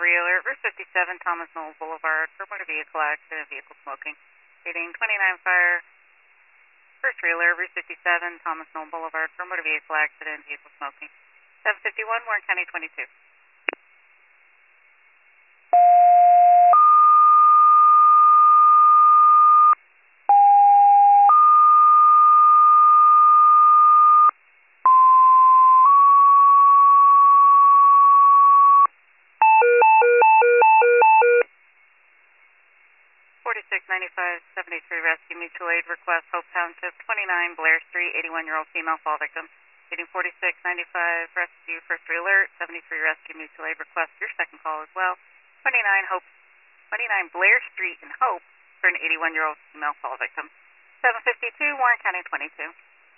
alert, Route 57, Thomas Knoll Boulevard, for motor vehicle accident, vehicle smoking. Reading 29 fire, first alert, Route 57, Thomas Knoll Boulevard, for motor vehicle accident, vehicle smoking. 751, Warren County 22. 4695-73 Rescue Mutual Aid Request, Hope Township, 29 Blair Street, 81-year-old female fall victim. Getting 4695 Rescue, first alert, 73 Rescue Mutual Aid Request, your second call as well. 29 Blair Street in Hope for an 81-year-old female fall victim. 752, Warren County 22.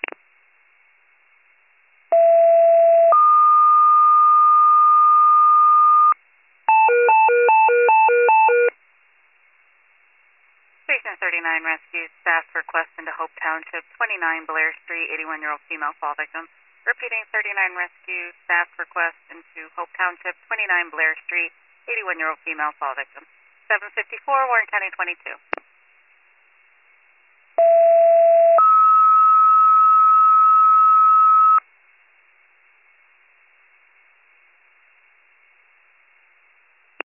39 Rescue, staff request into Hope Township, 29 Blair Street, 81-year-old female fall victim. Repeating 39 Rescue, staff request into Hope Township, 29 Blair Street, 81-year-old female fall victim. 754, Warren County 22.